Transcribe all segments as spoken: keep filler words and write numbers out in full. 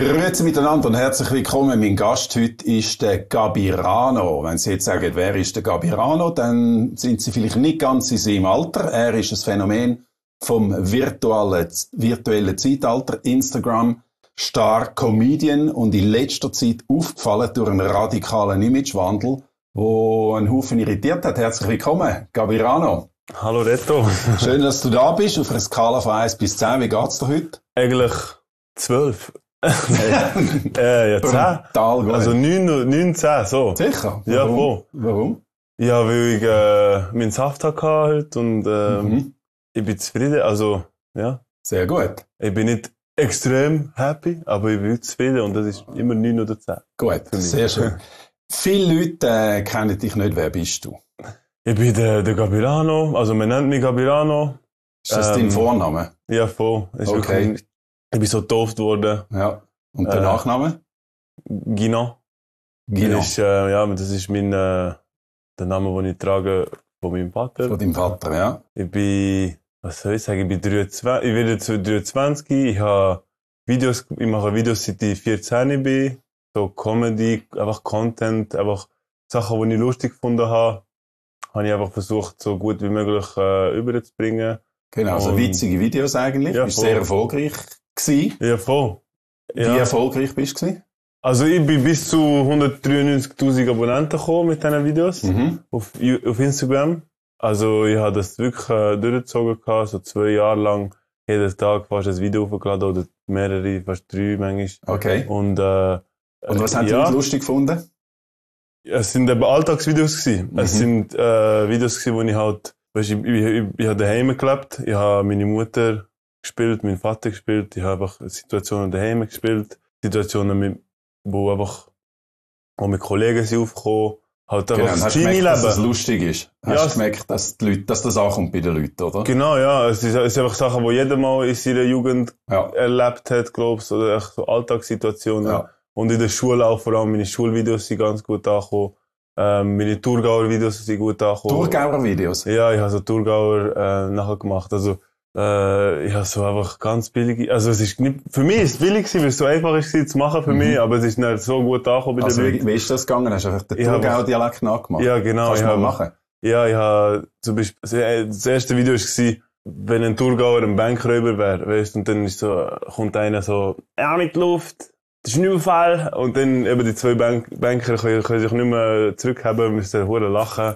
Grüezi miteinander und herzlich willkommen. Mein Gast heute ist der Gabirano. Wenn Sie jetzt sagen, wer ist der Gabirano, dann sind Sie vielleicht nicht ganz in seinem Alter. Er ist ein Phänomen vom virtuellen, virtuellen Zeitalter, Instagram, Star, Comedian und in letzter Zeit aufgefallen durch einen radikalen Imagewandel, der einen Haufen irritiert hat. Herzlich willkommen, Gabirano. Hallo Reto. Schön, dass du da bist, auf einer Skala von eins bis zehn. Wie geht's dir heute? Eigentlich zwölf. äh, ja, zehn. Total gut. Also neun, neun, zehn, so. Sicher? Ja, Warum? voll. Warum? Ja, weil ich äh, meinen Saft hatte heute und äh, Mhm. ich bin zufrieden. Also, ja. Sehr gut. Ich bin nicht extrem happy, aber ich bin zufrieden und das ist immer neun oder zehn. Gut, sehr schön. Viele Leute äh, kennen dich nicht. Wer bist du? Ich bin der, der Gabirano, also man nennt mich Gabirano. Ist das Ähm, dein Vorname? Ja, voll. Ist Okay. wirklich, ich bin so getauft worden. Ja. Und der äh, Nachname? Gino. Gino. Das ist, äh, ja, das ist mein, äh, der Name, den ich trage von meinem Vater. Von deinem Vater, ja. Ich bin, was soll ich sagen, ich bin dreiundzwanzig, ich werde zu dreiundzwanzig, ich habe Videos, ich mache Videos seit ich vierzehn bin, so Comedy, einfach Content, einfach Sachen, die ich lustig gefunden habe, habe ich einfach versucht, so gut wie möglich äh, überzubringen. Genau, also Und- witzige Videos eigentlich. Ja, Du bist voll. sehr erfolgreich gewesen. Ja, voll. Wie Ja. erfolgreich bist du gewesen? Also ich bin bis zu hundertdreiundneunzigtausend Abonnenten gekommen mit diesen Videos Mhm. auf, auf Instagram. Also ich habe das wirklich äh, durchgezogen gehabt, so zwei Jahre lang, jeden Tag fast ein Video hochgeladen oder mehrere, fast drei manchmal. Okay. Und, äh, Und was haben die ja, Leute lustig gefunden? es sind eben Alltagsvideos gewesen. Mhm. Es sind äh, Videos gewesen, wo ich halt, weißt, ich, ich, ich, ich habe daheim gelebt, ich habe meine Mutter gespielt, meinen Vater gespielt, ich habe einfach Situationen daheim gespielt, Situationen mit, wo einfach, wo mit Kollegen sind aufgekommen, halt Genau. einfach Und das hast du gemerkt, dass es Teenie-Leben. lustig ist? Hast Ja, du es- gemerkt, dass, die Leute, dass das ankommt bei den Leuten, oder? Genau, ja, es ist, es ist einfach Sachen, die jeder mal in seiner Jugend Ja. erlebt hat, glaubst, oder echt so Alltagssituationen. Ja. Und in der Schule auch, vor allem meine Schulvideos sind ganz gut angekommen. Ähm, meine Thurgauer Videos sind gut angekommen. Thurgauer Videos. Ja, ich habe so Thurgauer äh, nachher gemacht. Also, äh, ich habe so einfach ganz billig, also es ist nicht, für mich ist es billig gewesen, weil es so einfach ist gewesen zu machen für Mhm. mich, aber es ist nicht so gut angekommen bei Also, den wie, Leuten. wie ist das gegangen? Hast du einfach den Ich habe- Thurgauer Dialekt nachgemacht? Ja, genau. Kannst ich du mal habe- machen? Ja, ich habe zum Beispiel, das erste Video war, wenn ein Thurgauer ein Bankräuber wäre, weißt, und dann ist so, kommt einer so, ja, mit Luft, das ist ein Überfall, und dann eben die zwei Bank Banker können, können sich nicht mehr zurückhaben, müssen hure lachen,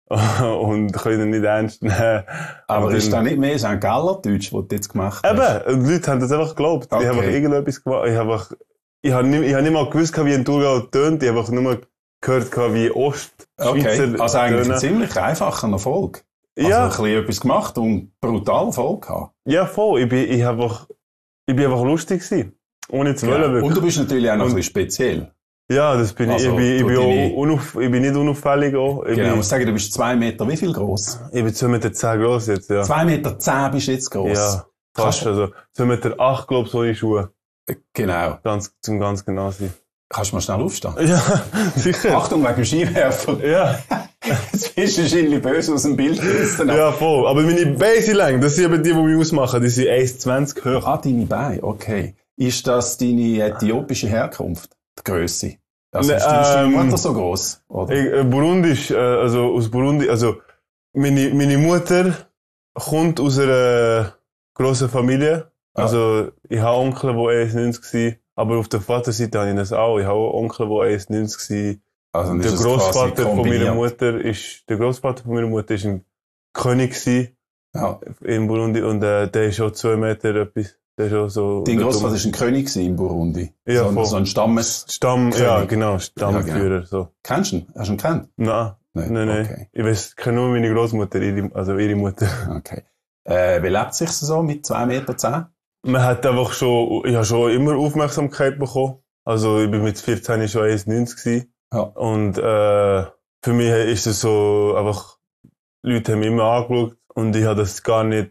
und können nicht ernst nehmen. Aber Und ist dann- das nicht mehr Sankt Galler Deutsch, was du jetzt gemacht hast? Eben, und die Leute haben das einfach geglaubt. Okay. Ich habe einfach irgendetwas gemacht, ich habe einfach, ich habe nicht, ich habe nicht mal gewusst, wie ein Thurgauer tönt, ich habe einfach nur gehört, wie Ost, Okay, also eigentlich ein tönen. ziemlich einfacher Erfolg. Also Ja. ein bisschen etwas gemacht und brutal Erfolg gehabt. Ja, voll. Ich bin, ich hab einfach, ich bin einfach lustig gewesen. Ohne zu wollen, Genau. wirklich. Und du bist natürlich auch noch ein Und- bisschen speziell. Ja, das bin Also, ich. Ich bin, ich du bin, deine- auch unauf, ich bin nicht unauffällig auch. Ich Genau, ich bin, muss sagen, du bist zwei Meter wie viel gross? ich bin zwei Meter zehn groß jetzt, ja. Zwei Meter zehn bist du jetzt gross. Ja, fast. Also, zwei Meter acht, glaub ich, ohne Schuhe. Genau. Ganz, zum ganz genau sein. Kannst du mal schnell aufstehen? Ja, sicher. Achtung, wegen dem Skiwerfer. Ja, Jetzt bist du wahrscheinlich böse aus dem Bild gerissen. ja, voll. Aber meine Beine das sind eben die, die mich ausmachen, die sind eins zwanzig hoch. Ah, deine Beine, okay. Ist das deine äthiopische Herkunft? Die Grösse? Also Ne, ist deine ähm, Mutter so gross? Oder? Ich, äh, Burundisch, äh, also aus Burundi, also meine, meine Mutter kommt aus einer grossen Familie. Ja. Also ich habe Onkel, die eins neunzig waren, aber auf der Vaterseite habe ich das auch. Ich habe auch Onkel, die eins neunzig waren. Also dann Der ist es quasi Großvater von meiner kombiniert. Mutter ist, der Großvater von meiner Mutter ist ein König gewesen Ja. in Burundi und äh, der ist schon zwei Meter etwas. Der ist auch so. Dein Großvater war ein König gewesen in Burundi. Ja, so, voll. so ein Stammes... Stamm, König. ja, genau, Stammführer, so. Kennst du ihn? Hast du ihn kennt? Nein, Nein, nein, nein. okay. Ich weiß, kenne nur meine Großmutter, ihre, also ihre Mutter. Okay. Äh, wie lebt sich so mit zwei Meter zehn? Man hat einfach schon, ich habe schon immer Aufmerksamkeit bekommen. Also ich bin mit vierzehn schon eins neunzig gewesen. Ja. Und äh, für mich ist es so einfach, Leute haben mich immer angeschaut und ich habe das gar nicht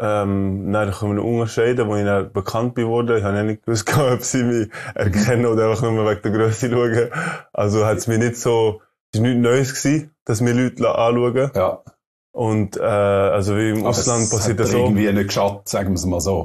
ähm, dann können wir unterscheiden, als ich dann bekannt bin worden. Ich habe ja nicht gewusst, ob sie mich erkennen oder einfach nur wegen der Grösse schauen. Also hat es mir nicht so, es war nichts Neues gewesen, dass mir Leute anschauen. Ja. Und äh, also wie im Aber Ausland es passiert hat das dir so. irgendwie nicht geschadet, sagen wir es mal so.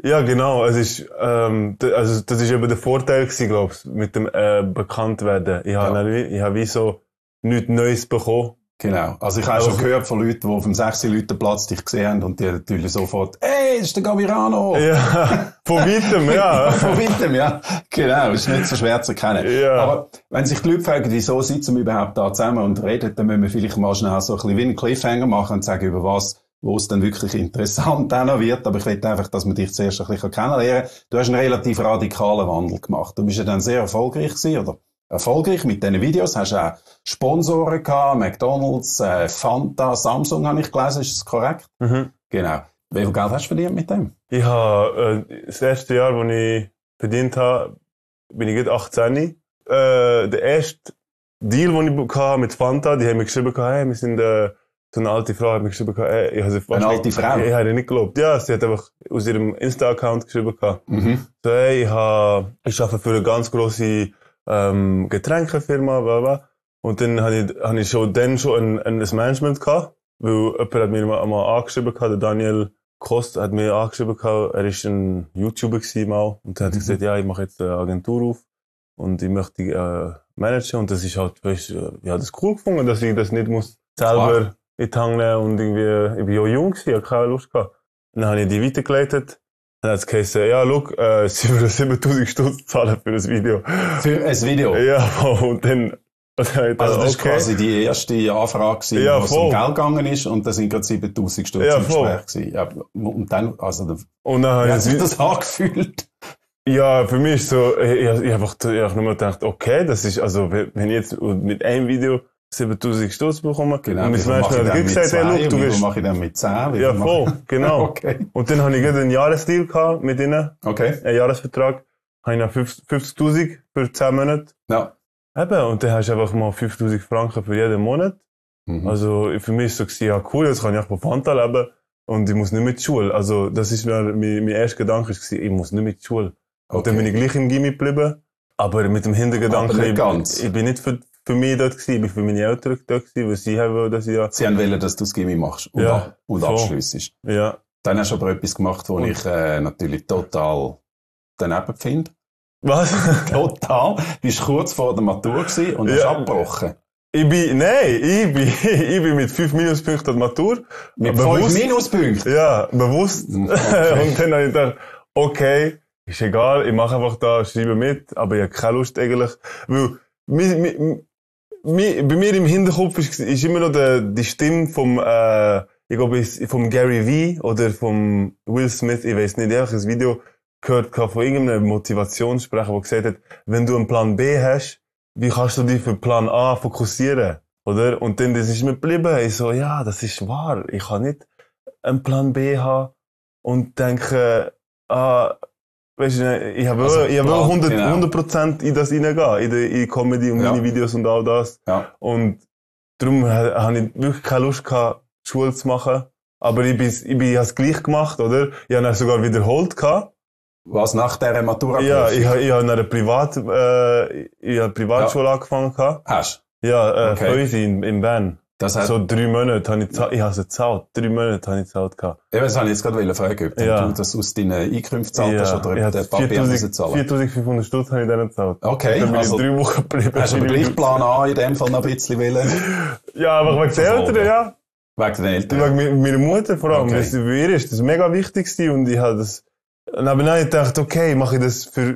Ja, genau. Es ist, ähm, d- also, das ist eben der Vorteil gewesen, glaubst mit dem, äh, Bekanntwerden. Ich habe, Ja. ja. ich habe wie so nichts Neues bekommen. Genau. Also ich habe Aber schon gehört von Leuten, die auf dem sechs Leute-Platz dich gesehen haben und die natürlich sofort, ey, das ist der Gabirano! Ja, von weitem, ja. Von weitem, ja. Genau, ist nicht so schwer zu erkennen. Ja. Aber wenn sich die Leute fragen, wieso sitzen wir überhaupt da zusammen und reden, dann müssen wir vielleicht mal schnell so ein bisschen wie einen Cliffhanger machen und sagen, über was, wo es dann wirklich interessant auch noch wird. Aber ich will einfach, dass man dich zuerst ein bisschen kennenlernen kann. Du hast einen relativ radikalen Wandel gemacht. Du bist ja dann sehr erfolgreich gewesen, oder? Erfolgreich mit diesen Videos. Hast auch Sponsoren gehabt, McDonalds, äh, Fanta, Samsung habe ich gelesen, ist das korrekt? Mhm. Genau. Wie viel Geld hast du verdient mit dem? Ich habe, äh, das erste Jahr, wo ich verdient habe, bin ich gerade achtzehn. Äh, der erste Deal, den ich hatte mit Fanta, die haben mir geschrieben, hey, wir sind, äh, so eine alte Frau hat mir geschrieben, hey, ich habe sie fast Eine alte nicht, Frau? Ich, ich habe nicht geglaubt. Ja, sie hat einfach aus ihrem Insta-Account geschrieben. Mhm. So, hey, ich, habe, ich arbeite für eine ganz grosse ähm, Getränkefirma, bla bla. Und dann habe ich, hab ich schon, dann schon ein, ein Management gehabt, weil jemand hat mir mal, mal angeschrieben gehabt, der Daniel Kost hat mir angeschrieben gehabt, er ist ein YouTuber gewesen mal. Und dann hat er gesagt, ja, ich mache jetzt eine Agentur auf und ich möchte äh, managen. Und das ist halt, weißt, ich habe das cool gefunden, dass ich das nicht muss selber Klar. in die Hand nehmen und irgendwie, ich bin ja jung gewesen, ich habe keine Lust gehabt. Dann habe ich die weitergeleitet. Dann hat es geheißen, ja, look, äh, sie würden siebentausend Stutz zahlen für das Video. Für ein Video? Ja, und dann, also, Also das war okay. quasi die erste Anfrage, gewesen, Ja, wo es um voll. Geld gegangen ist, und da sind gerade siebentausend Stutz Ja, im voll. Gespräch gewesen. Ja, und dann, also, da- Und dann habe wie ich hat sich das, das angefühlt? ja, für mich ist so, ich, ich, ich einfach, ich hab nur gedacht, okay, das ist, also, wenn wenn ich jetzt mit einem Video siebentausend Stutz bekomme, Genau. und mein wie viel mache Management ich hat dann gesagt, mit hey, zwei? look, du Wie viel wirst, mache ich dann mit zehn? Wie ja, viel mache- voll, genau. Okay. Und dann habe ich gerade einen Jahresdeal gehabt mit ihnen, Okay. einen Jahresvertrag, habe ich noch fünfzigtausend für zehn Monate. Ja. Eben, und dann hast du einfach mal fünftausend Franken für jeden Monat. Mhm. Also, für mich ist so gewesen, ja, cool, jetzt kann ich auch von Fanta leben und ich muss nicht mit zur Schule. Also, das ist mir, mein, mein erster Gedanke ist gewesen, ich muss nicht mit zur Schule. Und Okay. dann bin ich gleich im Gimmi geblieben. Aber mit dem Hintergedanken, Aber nicht ich, ganz. ich bin nicht für, für mich dort gewesen, ich bin für meine Eltern dort gewesen, weil sie haben wollen, dass ich ja, Sie haben wollen, dass du das Gimmi machst und, Ja, ab, und voll. abschliessest. ja. Dann hast du aber etwas gemacht, wo Und- ich äh, natürlich total daneben finde. Was? Total. Du bist kurz vor der Matur gewesen und hast Ja. abgebrochen. Ich bin, nein, ich bin, ich bin mit fünf Minuspunkten an der Matur. Mit Bewusst- fünf Minuspunkten. Ja, bewusst. Okay. Und dann habe ich gedacht, okay, ist egal, ich mache einfach da, schreibe mit, aber ich habe keine Lust eigentlich. Weil, mi, mi, mi, bei mir im Hinterkopf ist, ist immer noch der, die Stimme vom, äh, ich glaube, es- vom Gary Vee oder vom Will Smith, ich weiß nicht, ich habe einfach ein Video gehört gehabt von irgendeinem Motivationssprecher, der gesagt hat, wenn du einen Plan B hast, wie kannst du dich für Plan A fokussieren? Oder? Und dann, das ist mir geblieben. Ich so, ja, das ist wahr. Ich kann nicht einen Plan B haben und denken, ah, weißt du, ich habe Also, ich habe Plan, hundert genau. hundert Prozent in das reingehen, in die, in die Comedy und Ja. meine Videos und all das. Ja. Und darum ha- habe ich wirklich keine Lust gehabt, Schule zu machen. Aber ich bin, ich bin, ich habe es gleich gemacht, oder? Ich habe es sogar wiederholt gehabt. Was nach dieser Matura? Ja, ich, ha- ich habe in einer Privat, äh, ich habe Privatschule angefangen gehabt. Hast. Ja, äh, Okay. fünf in, in Bern. Das hat, So drei Monate habe ich gezahlt, ich habe es gezahlt. Drei Monate habe ich gezahlt gehabt. eben, das habe ich jetzt gerade fragen, ob Ja. du das aus deinen Einkünften gezahlt hast oder ich ob der habe Papi viertausend zahlen. viertausendfünfhundert Stutz habe ich denen gezahlt. Okay, Dann bin also ich drei Wochen geblieben. hast du aber gleich Plan A in dem Fall noch ein bisschen wollen. Ja, aber wegen der Verfolgen. Eltern, ja. Wegen den Eltern. Wegen mi- meiner Mutter vor allem. Okay. Okay. Bei ihr ist das mega wichtig gewesen und ich habe das, und dann habe ich gedacht, okay, mache ich das für,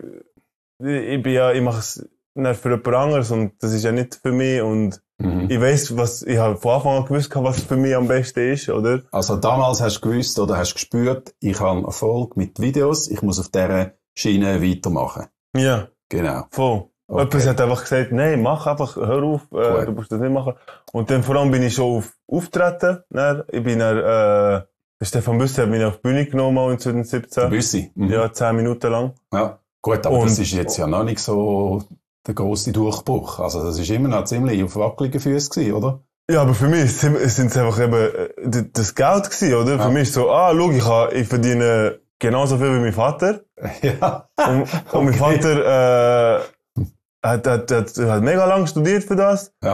ich bin ja, ich mache es nicht für jemand anderes und das ist ja nicht für mich und Mhm. ich weiss, was, ich habe von Anfang an gewusst, was für mich am besten ist, oder? Also damals hast du gewusst oder hast gespürt, ich habe Erfolg mit Videos, ich muss auf dieser Schiene weitermachen. Ja, Genau. voll. Okay. Jemand hat einfach gesagt, nein, mach einfach, hör auf, äh, Gut. du musst das nicht machen. Und dann vor allem bin ich schon auf Auftreten, ne? Ich bin dann, äh, der Stefan Büssi hat mich auf die Bühne genommen mal in zwanzig siebzehn. Büssi. Mhm. Ja, zehn Minuten lang. Ja. Gut, aber Und- das ist jetzt ja noch nicht so der grosse Durchbruch. Also das ist immer noch ziemlich auf wackeligen Füßen gewesen, oder? Ja, aber für mich sind es einfach eben äh, d- das Geld gewesen, oder? Ja. Für mich ist so, ah, schau, ich, ha- ich verdiene genauso viel wie mein Vater. Ja. Und, und mein Okay. Vater äh, hat, hat, hat, hat mega lang studiert für das. Ja. Und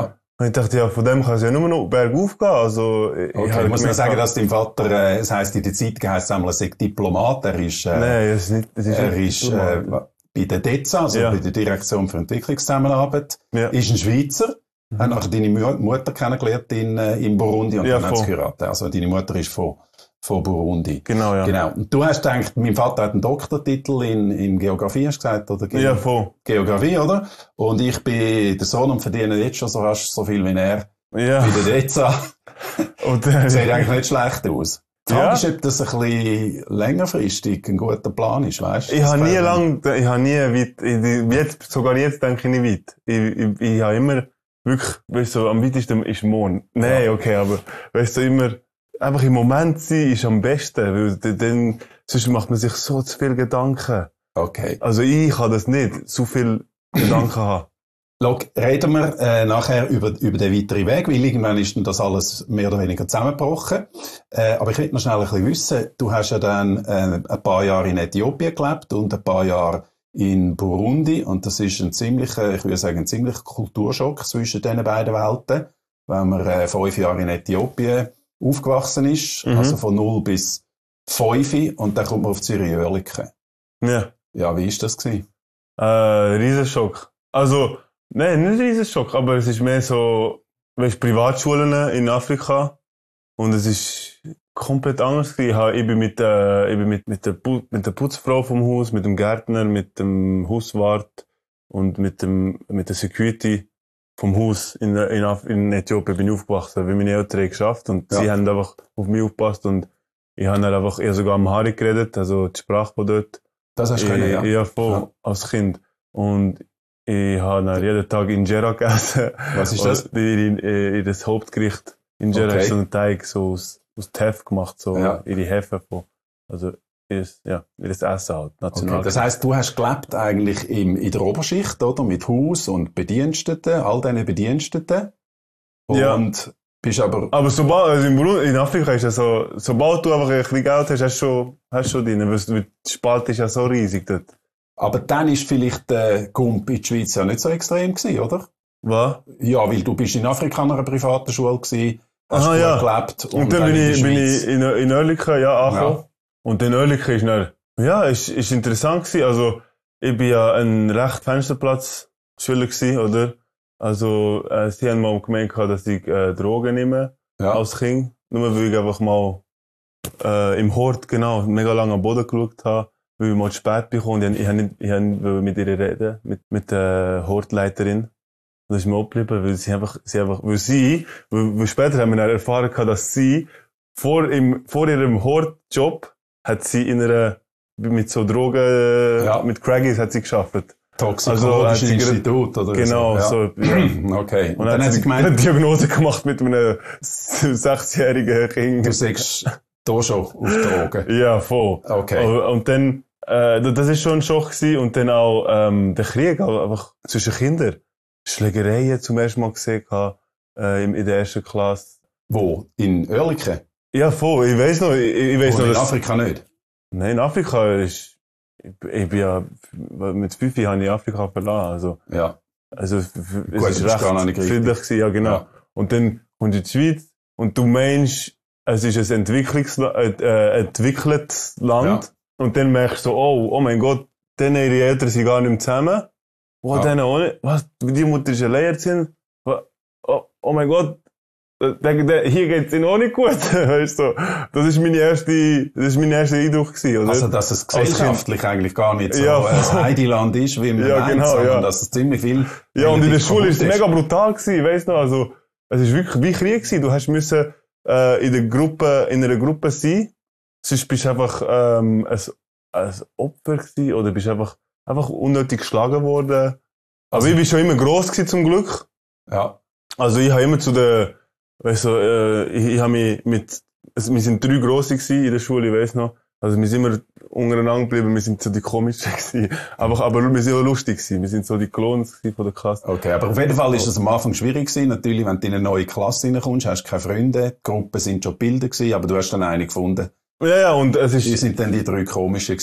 Und ich dachte, ja, von dem kann es ja nur noch bergauf gehen. Also, ich Okay, halt ich muss nur gemerkt, sagen, dass dein Vater, äh, es heisst, in der Zeit heisst es einmal, er sei Diplomat. Er ist, äh, Nein, es ist nicht, es ist er nicht ist, äh, bei der D E Z A, also Ja. bei der Direktion für Entwicklungszusammenarbeit, Ja. ist ein Schweizer. Mhm. Hat nachher deine Mu- Mutter kennengelernt in, äh, in Burundi und Ja, dann hat sie voll. geheiratet. Also deine Mutter ist von, von Burundi. Genau, ja. Genau. Und du hast gedacht, mein Vater hat einen Doktortitel in, in Geografie, hast du gesagt, oder? Ge Ja, voll. Geografie, oder? Und ich bin der Sohn und verdiene jetzt schon so rasch so viel wie er Ja. bei der D E Z A. Und, äh, Sieht eigentlich nicht schlecht aus. Die Frage Ja. ist, ob das ein bisschen längerfristig ein guter Plan ist, weißt du? Ich Das habe nie wäre- lang, ich habe nie weit, ich, jetzt, sogar jetzt denke ich nicht weit. Ich, ich, ich habe immer, wirklich, weißt du, am weitesten ist Mond. Nein, Ja. okay, aber, weißt du, immer, einfach im Moment sein ist am besten, weil d- dann, sonst macht man sich so zu viel Gedanken. Okay. Also ich kann das nicht, so viel Gedanken haben. Schau, reden wir äh, nachher über, über den weiteren Weg, weil irgendwann ist dann das alles mehr oder weniger zusammengebrochen. Äh, aber ich will noch schnell ein bisschen wissen, du hast ja dann äh, ein paar Jahre in Äthiopien gelebt und ein paar Jahre in Burundi und das ist ein ziemlicher, ich würde sagen, ein ziemlicher Kulturschock zwischen diesen beiden Welten, wenn man äh, fünf Jahre in Äthiopien aufgewachsen ist, Mhm. also von null bis fünf und dann kommt man auf Zürich-Oerlikon. Ja. Ja, wie ist das gewesen? Äh, Riesenschock. Also, nein, nicht Riesenschock, aber es ist mehr so, weißt, Privatschulen in Afrika. Und es ist komplett anders gewesen. Ich, habe, ich bin mit, äh, ich bin mit, mit der, Pu mit der Putzfrau vom Haus, mit dem Gärtner, mit dem Hauswart und mit dem, mit der Security vom Haus in, in, Af in Äthiopien bin ich aufgewachsen, weil meine Eltern haben geschafft und Ja. sie haben einfach auf mich aufgepasst und ich habe dann einfach eher sogar Amharic geredet, also die Sprache von dort. Das hast du können, ja. Ja, voll, Ja. als Kind. Und ich habe dann jeden Tag Injera gegessen. Was ist das? Ihr, ihr, ihr das Hauptgericht. Injera Okay. ist so ein Teig, so aus, aus Teff gemacht, so Ja. ihre Hefe von, also, ihres, ja, ihres Essen halt, national. Okay. Das heisst, du hast gelebt eigentlich im, in der Oberschicht, oder? Mit Haus und Bediensteten, all diesen Bediensteten. Und Ja. bist aber, Aber sobald, also in, Burundi, in Afrika ist ja so, sobald du einfach ein bisschen Geld hast, hast du schon, hast du schon drin, weil die Spalte ist ja so riesig dort. aber dann ist vielleicht der Gump in der Schweiz ja nicht so extrem gewesen, oder? Was? Ja, weil du bist in Afrika an einer privaten Schule gewesen, hast Aha, gut ja. gelebt. Und, dann bin in ich, der bin Schweiz. ich in, in Oerlikon, ja, angekommen. Ja. Und dann Oerlikon ist dann, ja, ist, ist interessant gewesen. Also, ich bin ja ein recht Fensterplatz-Schüler gewesen, oder? Also, äh, sie haben mal gemeint, dass ich, äh, Drogen nehme, Ja. als Kind. Nur weil ich einfach mal, äh, im Hort, genau, mega lange am Boden geschaut habe, weil ich mal zu spät bekomme. Und ich habe nicht, ich habe nicht mit ihr reden, mit, mit der Hortleiterin. Und das ist mir abgeblieben, weil sie einfach, sie einfach, weil sie, weil, weil später haben wir dann erfahren gehabt, dass sie vor, im, vor ihrem Hortjob hat sie in einer, mit so Drogen, Ja. mit Craggies hat sie geschafft. Toxikologisches Also, hat sie Institut, oder Genau, so. so, ja. Ja. Okay. Und, Und dann hat sie eine gemeint, Diagnose gemacht mit einem sechsjährigen Kind. du sagst da schon auf Drogen. Ja, voll. Okay. Und, und dann, äh, das ist schon ein Schock gewesen. Und dann auch, ähm, der Krieg, auch einfach zwischen Kindern. Schlägereien zum ersten Mal gesehen, gehabt, äh, in, in der ersten Klasse. Wo? In Oerlikon? Ja, voll. Ich weiss noch, ich, ich weiss Oder noch, in dass, Afrika nicht? nein, in Afrika ist, ich, ich bin ja, mit fünf habe ich Afrika verlassen, also, Ja. also, f- f- Gut, es du ist bist gar noch recht nicht richtig. friedlich gewesen, ja, genau. Ja. Und dann kommst du in die Schweiz und du meinst, es ist ein Entwicklungsla äh, äh, entwickeltes Land. Und dann merkst du so, oh, oh mein Gott, dann ihre Eltern sind gar nicht mehr zusammen. Oh, Ja. dann auch nicht. Was? Die Mutter ist alleinerziehend? Was? Oh, oh mein Gott. Der, der, hier geht's ihnen auch nicht gut. Weißt du? Das ist meine erste, das ist mein erster Eindruck gewesen, oder? Also, dass es Als gesellschaftlich eigentlich gar nicht so Ja, ein voll. Heideland ist, wie man Ja, meint, genau, sondern ja. dass es ziemlich viel Ja, und in der relativ Schule ist es kaputt mega brutal gewesen, weißt du noch? Also, es ist wirklich wie Krieg gewesen. Du hast müssen, äh, in der Gruppe, in einer Gruppe sein. Sonst bist du einfach, ähm, ein, ein Opfer gewesen, oder bist einfach, einfach unnötig geschlagen worden. Aber Also- ich bin schon immer gross gewesen, zum Glück. Ja. Also, ich habe immer zu der, weißt du, äh, ich, ich habe mich mit, also, wir sind drei Grosse gewesen in der Schule, ich weiss noch. Also, wir sind immer untereinander geblieben, wir sind so die komischen gewesen. Aber, aber wir sind auch lustig gewesen. Wir sind so die Clones gewesen von der Klasse. Okay, aber auf jeden Fall ist es am Anfang schwierig gewesen. Natürlich, wenn du in eine neue Klasse reinkommst, hast du keine Freunde. Die Gruppen sind schon gebildet gewesen, aber du hast dann eine gefunden. Ja, ja, und es Die ist, sind dann die drei komischen gewesen.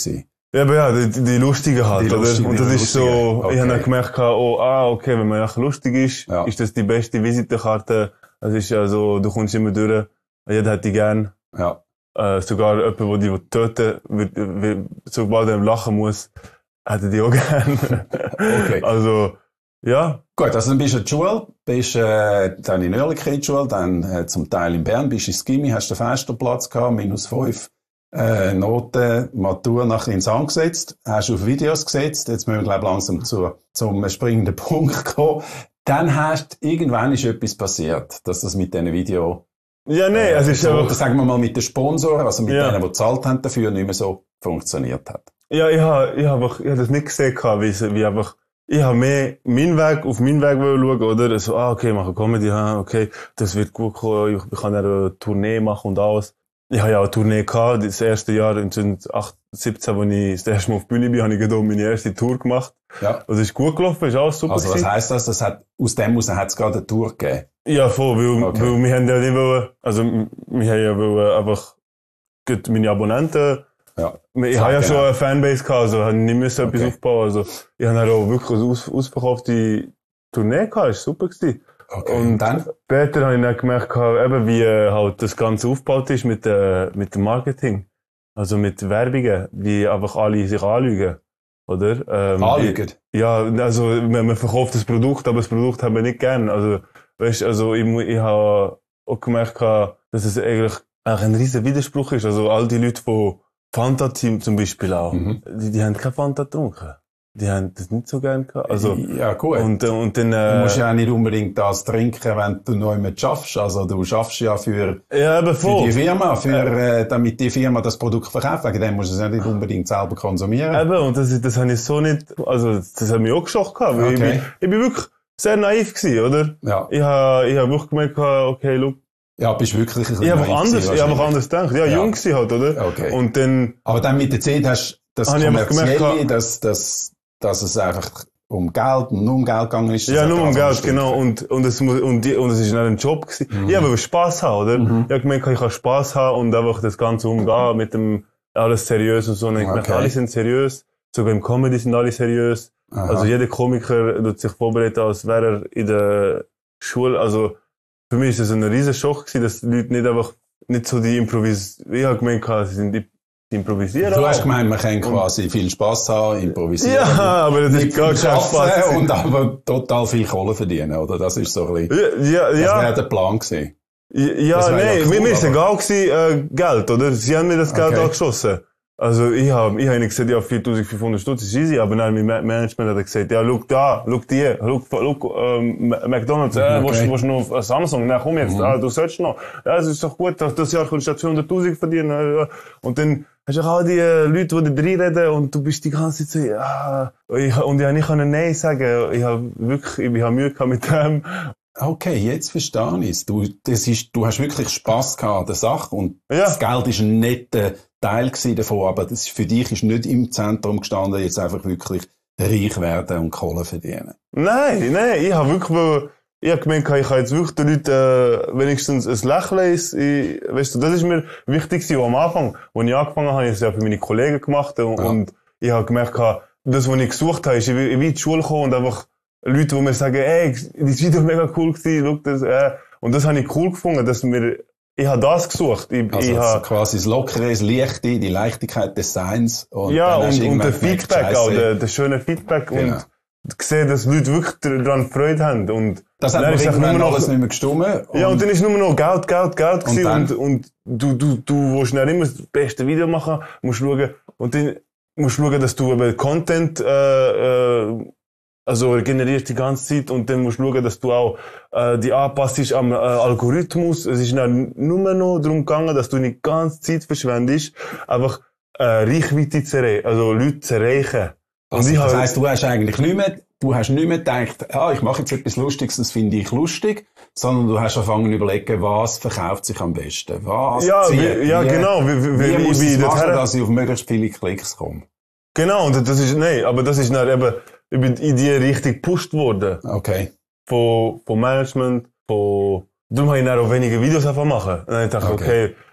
Ja, aber ja, die, die lustigen halt, Die lustigen, oder? Und das die ist so, lustigen. ich habe dann Okay. gemerkt, oh, ah, okay, wenn man nachher lustig ist, Ja. ist das die beste Visitenkarte. Es ist ja so, du kommst immer durch, jeder hat die gern. Ja. Äh, sogar jemand, der die will töten wird, wird, sobald er lachen muss, hat er die auch gern. Okay. Also, ja. Gut, also dann bist du in der Schule, bist äh, dann in Oerlikon in der Schule, dann äh, zum Teil in Bern, bist ins Gimmi, hast den Fensterplatz gehabt, minus fünf äh, Noten, Matur nachher ins Hand gesetzt, hast auf Videos gesetzt, jetzt müssen wir glaube ich langsam zu, zum springenden Punkt kommen. Dann hast, irgendwann ist etwas passiert, dass das mit diesen Videos Ja, nee, es ist so, einfach... sagen wir mal mit den Sponsoren, also mit Ja. denen, die gezahlt haben dafür, nicht mehr so funktioniert hat. Ja, ich habe ich hab, ich hab das nicht gesehen, wie, es- wie einfach, ich habe mehr meinen Weg, auf meinen Weg schauen, oder? So, ah, okay, machen Comedy, ah, okay, das wird gut kommen, ich, ich kann eine Tournee machen und alles. Ich habe ja auch eine Tournee gehabt, das erste Jahr, in zweitausendsiebzehn, als ich das erste Mal auf die Bühne bin, habe ich gerade meine erste Tour gemacht. Ja. Das ist gut gelaufen, ist alles super Also was gewesen. heisst das? Das hat, aus dem heraus hat es gerade eine Tour gegeben. Ja, voll, weil, Okay. weil wir haben ja nicht wollen, also, wir haben ja wollen einfach, gut, meine Abonnenten, Ja. ich Klar, habe ja genau. schon eine Fanbase gehabt, also habe nicht müssen etwas Okay. aufbauen. Also ich habe dann auch wirklich eine aus, ausverkaufte Tournee gehabt, ist super gewesen. Okay. Und Und dann? später habe ich dann gemerkt, gehabt, eben wie äh, halt das Ganze aufgebaut ist mit, äh, mit dem Marketing. Also mit Werbungen, wie einfach alle sich anlügen. Oder? Ähm, Anlügen? Ja, also man, man verkauft das Produkt, aber das Produkt haben wir nicht gern. Also, weißt, also ich, mu- ich habe auch gemerkt, gehabt, dass es eigentlich, eigentlich ein riesen Widerspruch ist. Also all die Leute, die Fanta-Team zum Beispiel auch, Mhm. die, die haben kein Fanta getrunken. Die haben das nicht so gern gehabt. Also, ja, gut. und, äh, und dann, Du äh, musst ja auch nicht unbedingt das trinken, wenn du neu mit schaffst. Also du schaffst ja für, ja, aber für voll. die Firma, für, äh, damit die Firma das Produkt verkauft. Wegen dem musst du es ja nicht unbedingt selber konsumieren. Eben, und das, das habe ich so nicht, also das hat mich auch geschockt gehabt, weil ich, Okay. bin, ich bin wirklich sehr naiv gewesen, oder? Ja. Ich habe, ich habe wirklich gemerkt, gehabt, okay, look, Ja, bist wirklich ein bisschen ich habe einfach naiv anders, gewesen, ich habe einfach wahrscheinlich. anders gedacht. Ja, Ja. jung gewesen halt, oder? Okay. Und dann, Aber dann mit der Zeit hast du das Habe ich einfach gemerkt, Kommerzielle, gehabt- dass, dass, dass es einfach um Geld, nur um Geld gegangen ist. das ja, hat nur um ganz Geld, anders genau, gestimmt. und, und es muss, und, die, und es ist nicht ein Job gewesen. Mhm. Ich habe Spaß haben, oder? Mhm. Ich habe gemerkt, ich kann Spaß haben und einfach das Ganze umgehen mit dem, alles seriös und so. Und ich Okay. merke, alle sind seriös. Sogar im Comedy sind alle seriös. Aha. Also jeder Komiker tut sich vorbereiten, als wäre er in der Schule. Also für mich ist es ein riesen Schock gewesen, dass die Leute nicht einfach, nicht so die improvisieren. Ich habe gemeint, sie sind die, die improvisieren. Du hast auch. gemeint, man kann quasi viel Spaß haben, improvisieren. Ja, aber das nicht ist gar viel kein Spaß arbeiten gewesen. und aber total viel Kohle verdienen, oder? Das ist so ein bisschen, Ja, ja, das ja. wäre der Plan gewesen. Ja, Das wär nee, ja cool, mir ist aber- egal gewesen, äh, Geld, oder? Sie haben mir das Geld Okay. angeschossen. Also, ich hab, ich hab ihnen gesagt, ja, viertausendfünfhundert Stutz ist easy, aber dann mein Ma- Management hat gesagt, ja, schau da, schau die, schau, schau, ähm, McDonalds, äh, Okay. willst, willst du noch auf Samsung? Na, komm jetzt, Mhm. ah, du sollst noch. Ja, es ist doch gut, das, das Jahr kannst du zweihunderttausend verdienen, äh, und dann hast du auch all die äh, Leute, die da reinreden, und du bist die ganze Zeit so, ja, ich, und ich hab nicht können Nein sagen, ich hab wirklich, ich hab Mühe gehabt mit dem. Okay, jetzt verstehe ich es. Du, das ist, du hast wirklich Spass gehabt an der Sache und Ja. das Geld ist ein netter Teil gewesen davon, aber das ist, für dich ist nicht im Zentrum gestanden, jetzt einfach wirklich reich werden und Kohle verdienen. Nein, nein, ich hab wirklich, wohl- ich hab gemeint, ich kann jetzt wirklich den Leuten, äh, wenigstens ein Lächeln, ins- ich, weißt du, das ist mir wichtig gewesen, am Anfang, als ich angefangen habe, habe ich es ja für meine Kollegen gemacht und, Ja. und ich hab gemerkt, das, was ich gesucht habe, ist, ich will, ich will in die Schule kommen und einfach Leute, die mir sagen, ey, das Video mega cool gewesen, schau das, äh, und das habe ich cool gefunden, dass mir, ich habe das gesucht, ich, Also ich das hab, quasi das Lockere, das Leichte, die Leichtigkeit des Seins. Und ja, dann hast und, du und der irgendwann gemerkt, Feedback auch, Scheisse. der, der schöne Feedback Genau. und gesehen, dass Leute wirklich daran Freude haben und Das hat dann mir ist es irgendwann nur noch- alles nicht mehr gestummen. Ja, und dann ist nur noch Geld, Geld, Geld gewesen dann? und, und du, du, du willst dann immer das beste Video machen, musst schauen, und dann musst du schauen, dass du eben Content, äh, äh, also generierst die ganze Zeit und dann musst du schauen, dass du auch, äh, die anpasst am äh, Algorithmus. Es ist dann nur noch darum gegangen, dass du nicht die ganze Zeit verschwendest, einfach, äh, Reichweite zu erreichen, also Leute zu erreichen. Und Also, ich das hab- heisst, du hast eigentlich nicht mehr, du hast nicht mehr gedacht, ah, ich mache jetzt etwas Lustiges, das finde ich lustig, sondern du hast angefangen zu überlegen, was verkauft sich am besten, was Ja, zieht, wie, ja, wie, genau, wie, wie, wie wie, muss wie ich es machen, dorthin- dass ich auf möglichst viele Klicks komme. Genau, und das ist, nein, aber das ist dann eben über die Idee richtig gepusht worden. Okay. Von, von Management, von, darum habe ich dann auch weniger Videos einfach machen. Und dann habe ich gedacht, Okay. okay.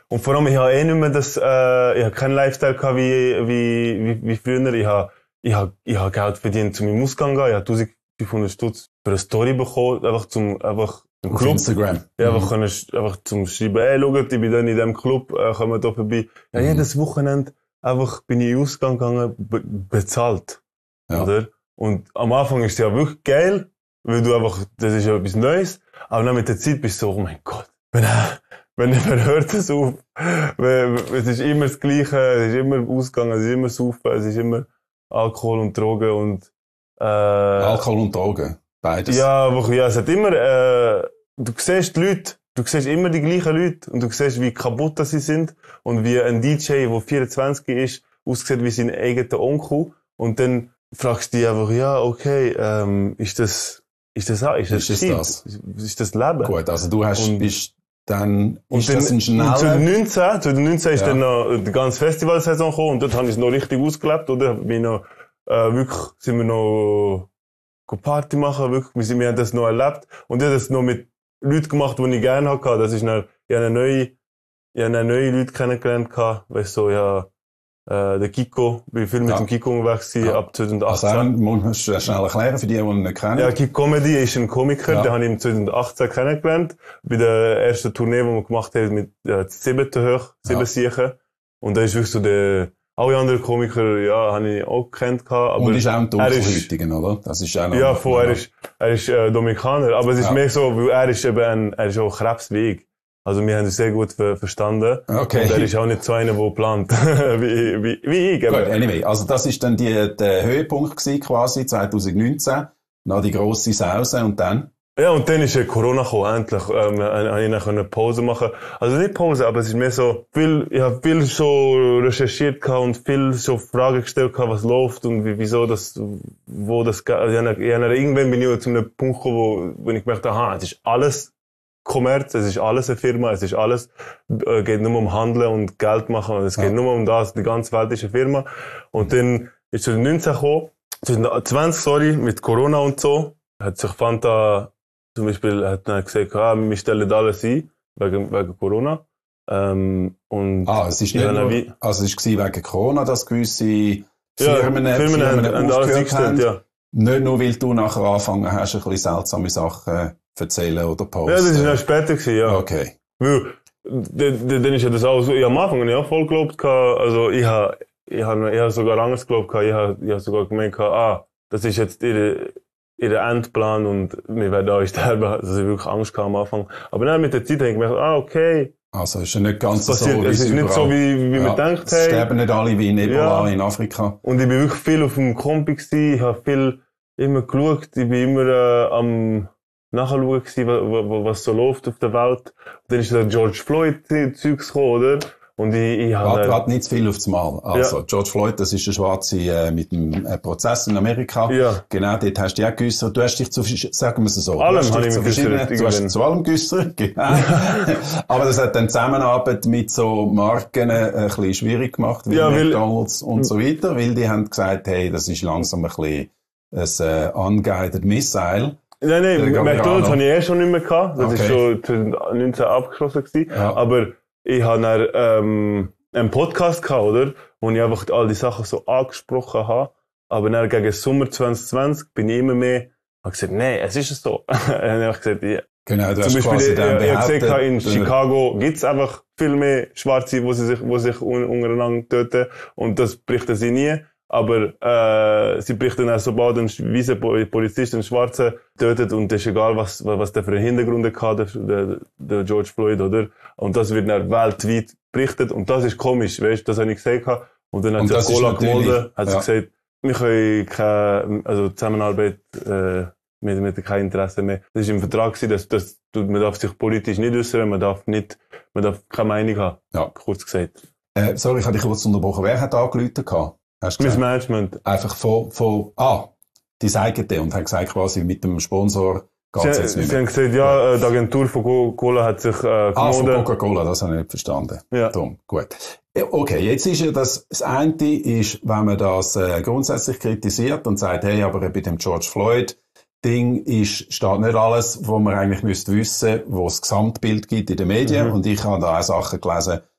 Und vor allem, ich habe eh nicht mehr das, äh, ich habe keinen Lifestyle gehabt wie, wie, wie, wie früher. Ich habe, ich habe, ich habe Geld verdient, zu meinem Ausgang gehen. Ich habe eintausendfünfhundert Stutz für eine Story bekommen, einfach zum, einfach, im Auf Club. Instagram. Ja, Mhm. einfach können, einfach zum Schreiben, ey, schaut, ich bin dann in dem Club, äh, kommen da vorbei. Ja, Mhm. jedes Wochenende einfach bin ich in den Ausgang gegangen, be bezahlt. Ja. Oder? Und am Anfang ist es ja wirklich geil, weil du einfach, das ist ja etwas Neues. Aber dann mit der Zeit bist du so, oh mein Gott, wenn er, wenn er hört es auf, wenn, es ist immer das Gleiche, es ist immer Ausgang, es ist immer Saufen, es ist immer Alkohol und Drogen und, äh, Alkohol und Drogen. Beides. ja, aber ja, es hat immer, äh, du siehst die Leute, du siehst immer die gleichen Leute und du siehst, wie kaputt das sie sind und wie ein D J, der vierundzwanzig ist, aussieht wie sein eigener Onkel und dann fragst du dich einfach, ja, okay, ähm, ist das, ist das, ist das, Ist das Shit? Ist das Leben? Gut, also du hast, Und- bist dann, Und ist dann, das ein und schneller... zweitausendneunzehn, zweitausendneunzehn ist Ja. dann noch die ganze Festivalsaison gekommen und dort habe ich es noch richtig ausgelebt, oder? Bin ich noch, äh, wirklich, sind wir noch, go Party machen, wirklich, wir, sind, wir haben das noch erlebt und ich habe das noch mit Leuten gemacht, die ich gerne hatte. Das ist noch, ich habe eine neue, ich habe eine neue Leute kennengelernt gehabt, weißt du, so, ja, äh, der Kiko, ich bin viel mit Ja. dem Kiko unterwegs gewesen, Ja. ab Also, zweitausendachtzehn. muss du schnell erklären für die, die ihn nicht kennen. Ja, Kid Comedy ist ein Komiker, Ja. den habe ich im zweitausendachtzehn kennengelernt. Bei der ersten Tournee, die wir gemacht haben, mit äh, siebten hoch, sieben Ja. Siechen. Und da ist wirklich so der, alle anderen Komiker, ja, habe ich auch gekannt gehabt. Aber Und ist auch ein er ist- Dunkelhäutigen, oder? Das ist auch noch... ja, voll, er ist, er ist äh, Dominikaner. Aber es ist Ja. mehr so, weil er ist eben ein, er ist auch krebsfähig. Also wir haben uns sehr gut ver verstanden. Okay. Und er ist auch nicht so einer, der plant, wie, wie, wie ich. Gut, Aber, anyway, also das ist dann die, der Höhepunkt gewesen, quasi, zweitausendneunzehn. Nach die grosse Sause und dann? ja, und dann ist ja Corona gekommen, endlich. Ähm, habe ich dann eine Pause machen. Also nicht Pause, aber es ist mehr so, viel, ich habe viel schon recherchiert gehabt und viel schon Fragen gestellt gehabt, was läuft und wie, wieso das, wo das geht. Also ich habe, ich habe, irgendwann bin ich zu einem Punkt gekommen, wo, wo ich gemerkt habe, aha, es ist alles Kommerz, es ist alles eine Firma, es ist alles, äh, geht nur um Handeln und Geld machen, und es Ja. geht nur um das, die ganze Welt ist eine Firma. Und dann ist zweitausendneunzehn gekommen, zweitausendzwanzig, sorry, mit Corona und so, hat sich Fanta, zum Beispiel, hat dann gesagt, ah, wir stellen alles ein, wegen, wegen Corona. Ähm, und Ah, es ist Ja, nicht na, nur, wie- also es war wegen Corona, dass gewisse ja, Firmen, Firmen, Firmen haben, haben alles aufgehört eingestellt, haben. ja. Nicht nur, weil du nachher angefangen hast, ein bisschen seltsame Sachen erzählen oder posten. Ja, das ist noch später gewesen, ja. Okay. Weil, dann, dann ist ja das auch so, ich am Anfang habe ich auch voll geglaubt gehabt, also ich habe, ich habe, ich habe sogar anders geglaubt gehabt, ich habe, ich habe sogar gemeint gehabt, ah, das ist jetzt ihre, ihre Endplan und wir werden alle sterben, also ich wirklich Angst gehabt am Anfang. Aber dann mit der Zeit habe ich gemerkt, ah, okay, Also es ist ja nicht ganz es passiert, so, wie es ist nicht überall- so, wie, wie ja, man denkt, es hey. sterben nicht alle wie in Ebola Ja. in Afrika. Und ich bin wirklich viel auf dem Kompi gewesen, ich habe viel immer geschaut, ich bin immer äh, am Nachschauen gewesen, wa- wa- was so läuft auf der Welt. Und dann ist der George Floyd Zeugs gekommen, oder? Und ich, ich Warte, habe... warte nicht zu viel aufs Mal. Also, George Floyd, das ist der Schwarze äh, mit dem äh, Prozess in Amerika. Ja. Genau, dort hast du dich auch geäussert. Du hast dich zu, sagen wir es so. Allem du hast habe dich ich zu mich geäussert, verschiedenen- Du hast dich irgendwann. zu allem geäussert, genau. Aber das hat dann Zusammenarbeit mit so Marken äh, ein bisschen schwierig gemacht, wie Ja, weil- McDonalds und so weiter, weil die haben gesagt, hey, das ist langsam ein bisschen ein äh, unguided Missile. Nein, nein, Der McDonalds Gabriano. habe ich eh schon nicht mehr gehabt. Das Okay. ist schon zweitausendneunzehn abgeschlossen gewesen. Ja. Aber ich habe dann, ähm, einen Podcast gehabt, oder? Wo ich einfach all die Sachen so angesprochen habe. Aber dann gegen Sommer zwanzig zwanzig bin ich immer mehr, habe gesagt, nee, es ist so. Und dann habe ich gesagt, ja. Genau, du Zum hast Beispiel, quasi ich, dann ich habe gesehen, behauptet, in äh, Chicago gibt's einfach viel mehr Schwarze, wo sie sich, wo sich un untereinander töten. Und das berichten sie nie. Aber äh, sie berichten auch, sobald ein weißer Polizist einen Schwarzen tötet und es ist egal, was, was der für einen Hintergrund hat, der, der, der George Floyd, oder? Und das wird dann weltweit berichtet. Und das ist komisch, weißt du, das habe ich gesagt. Und dann hat Und sich das ist Cola natürlich- gemeldet, hat sie ja. gesagt, wir können keine, also Zusammenarbeit, äh, mit, mit kein Interesse mehr. Das ist im Vertrag gewesen, dass, dass, du- man darf sich politisch nicht äußern, man darf nicht, man darf keine Meinung haben. Ja. Kurz gesagt. Äh, sorry, ich habe dich kurz unterbrochen. Wer hat angerufen gehabt? Hast du Mein gesagt? Management. Einfach von, von, ah, die sagen dir und haben gesagt quasi mit dem Sponsor Sie, geht's jetzt sie nicht mehr. haben gesagt, ja, äh, die Agentur von Coca-Cola hat sich, äh, Ah, von gemeldet. Coca-Cola, das habe ich nicht verstanden. Ja. Dumm, gut. Ja, okay, jetzt ist ja das, das eine ist, wenn man das äh, grundsätzlich kritisiert und sagt, hey, aber bei dem George Floyd Ding ist, steht nicht alles, wo man eigentlich müsste wissen, wo es Gesamtbild gibt in den Medien. Mhm. Und ich habe da auch Sachen gelesen,